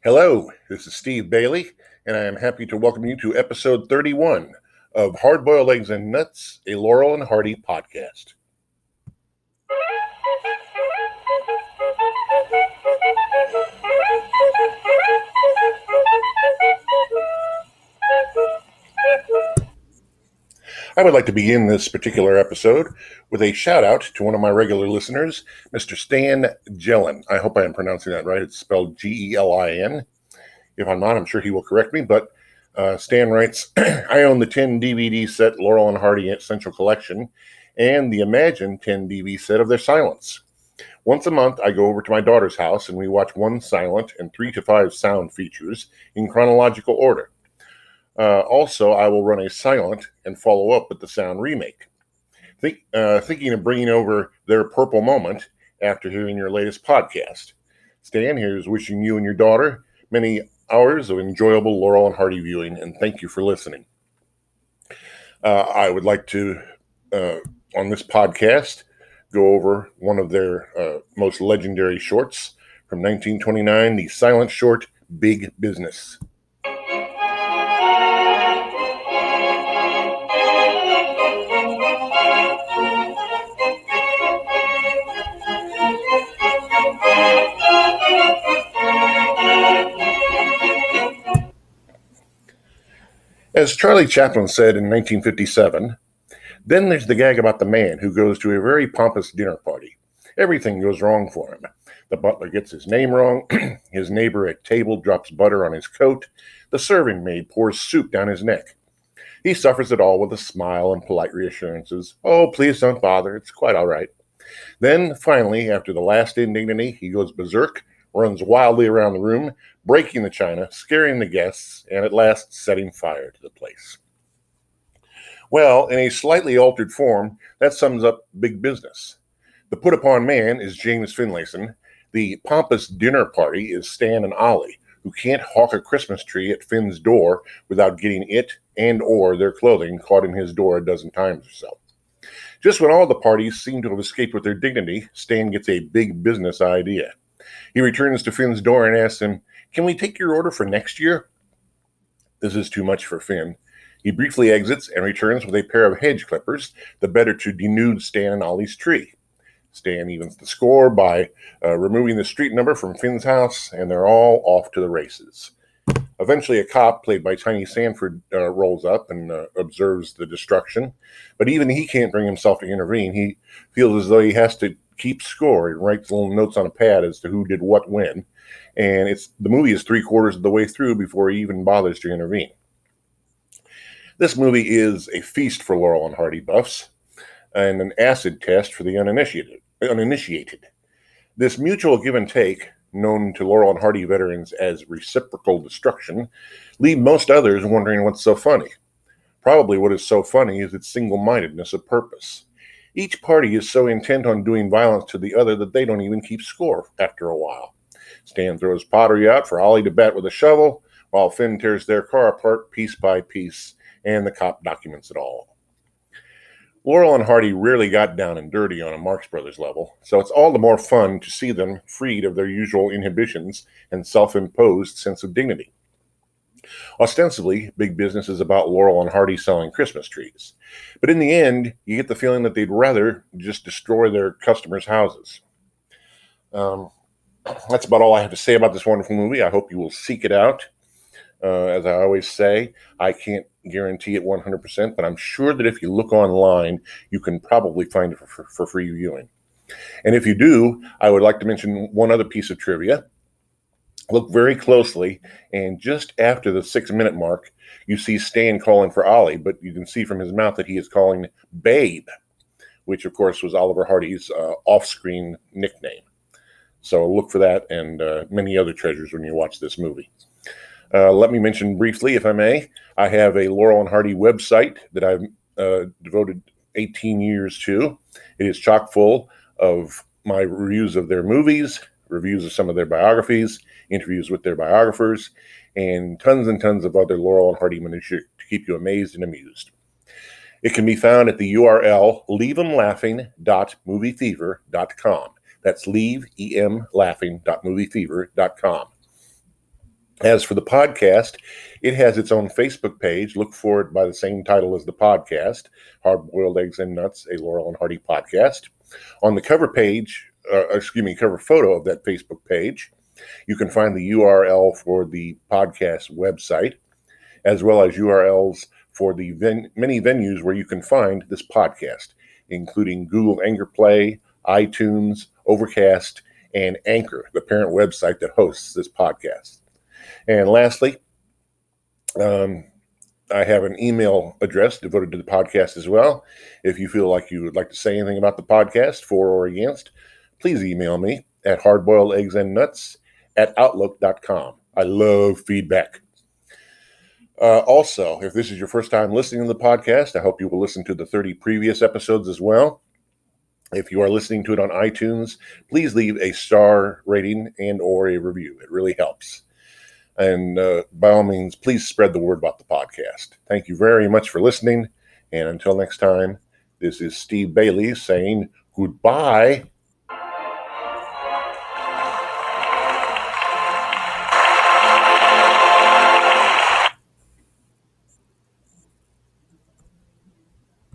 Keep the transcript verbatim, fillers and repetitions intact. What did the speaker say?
Hello, this is Steve Bailey, and I am happy to welcome you to episode thirty-one of Hard Boiled Eggs and Nuts, a Laurel and Hardy podcast. I would like to begin this particular episode with a shout out to one of my regular listeners, Mister Stan Gelin. I hope I am pronouncing that right. It's spelled G E L I N. If I'm not, I'm sure he will correct me, but uh, Stan writes, I own the ten D V D set Laurel and Hardy Essential Collection and the Imagine ten D V D set of their Silence. Once a month, I go over to my daughter's house and we watch one silent and three to five sound features in chronological order. Uh, also, I will run a silent and follow up with the sound remake. Think, uh, thinking of bringing over their Purple Moment after hearing your latest podcast. Stan here is wishing you and your daughter many hours of enjoyable Laurel and Hardy viewing, and thank you for listening. Uh, I would like to, uh, on this podcast, go over one of their uh, most legendary shorts from nineteen twenty-nine, the silent short, Big Business. As Charlie Chaplin said in nineteen fifty-seven, then there's the gag about the man who goes to a very pompous dinner party. Everything goes wrong for him. The butler gets his name wrong, his neighbor at table drops butter on his coat, the serving maid pours soup down his neck. He suffers it all with a smile and polite reassurances. Oh, please don't bother, it's quite all right. Then, finally, after the last indignity, he goes berserk, runs wildly around the room, breaking the china, scaring the guests, and at last setting fire to the place. Well, in a slightly altered form, that sums up Big Business. The put-upon man is James Finlayson. The pompous dinner party is Stan and Ollie, who can't hawk a Christmas tree at Finn's door without getting it and or their clothing caught in his door a dozen times or so. Just when all the parties seem to have escaped with their dignity, Stan gets a big business idea. He returns to Finn's door and asks him, "Can we take your order for next year?" This is too much for Finn. He briefly exits and returns with a pair of hedge clippers, the better to denude Stan and Ollie's tree. Stan evens the score by uh, removing the street number from Finn's house, and they're all off to the races. Eventually, a cop, played by Tiny Sanford, uh, rolls up and uh, observes the destruction. But even he can't bring himself to intervene. He feels as though he has to keep score. He writes little notes on a pad as to who did what when. And it's the movie is three quarters of the way through before he even bothers to intervene. This movie is a feast for Laurel and Hardy buffs and an acid test for the uninitiated. uninitiated. This mutual give and take, known to Laurel and Hardy veterans as reciprocal destruction, leave most others wondering what's so funny. Probably what is so funny is its single-mindedness of purpose. Each party is so intent on doing violence to the other that they don't even keep score after a while. Stan throws pottery out for Ollie to bat with a shovel, while Finn tears their car apart piece by piece, and the cop documents it all. Laurel and Hardy rarely got down and dirty on a Marx Brothers level, so it's all the more fun to see them freed of their usual inhibitions and self-imposed sense of dignity. Ostensibly, Big Business is about Laurel and Hardy selling Christmas trees, but in the end, you get the feeling that they'd rather just destroy their customers' houses. Um, that's about all I have to say about this wonderful movie. I hope you will seek it out. Uh, as I always say, I can't guarantee it one hundred percent, but I'm sure that if you look online, you can probably find it for, for, for free viewing. And if you do, I would like to mention one other piece of trivia. Look very closely, and just after the six-minute mark, you see Stan calling for Ollie, but you can see from his mouth that he is calling Babe, which, of course, was Oliver Hardy's uh, off-screen nickname. So look for that and uh, many other treasures when you watch this movie. Uh, let me mention briefly, if I may, I have a Laurel and Hardy website that I've uh, devoted eighteen years to. It is chock full of my reviews of their movies, reviews of some of their biographies, interviews with their biographers, and tons and tons of other Laurel and Hardy minutiae to keep you amazed and amused. It can be found at the U R L leave em laughing dot movie fever dot com. That's leave em laughing dot movie fever dot com. As for the podcast, it has its own Facebook page. Look for it by the same title as the podcast, Hard Boiled Eggs and Nuts, a Laurel and Hardy podcast. On the cover page, uh, excuse me, cover photo of that Facebook page, you can find the U R L for the podcast website, as well as U R Ls for the ven- many venues where you can find this podcast, including Google Anchor Play, iTunes, Overcast, and Anchor, the parent website that hosts this podcast. And lastly, um, I have an email address devoted to the podcast as well. If you feel like you would like to say anything about the podcast, for or against, please email me at hardboiledeggsandnuts at outlook dot com. I love feedback. Uh, also, if this is your first time listening to the podcast, I hope you will listen to the thirty previous episodes as well. If you are listening to it on iTunes, please leave a star rating and or a review. It really helps. And uh, by all means, please spread the word about the podcast. Thank you very much for listening. And until next time, this is Steve Bailey saying goodbye.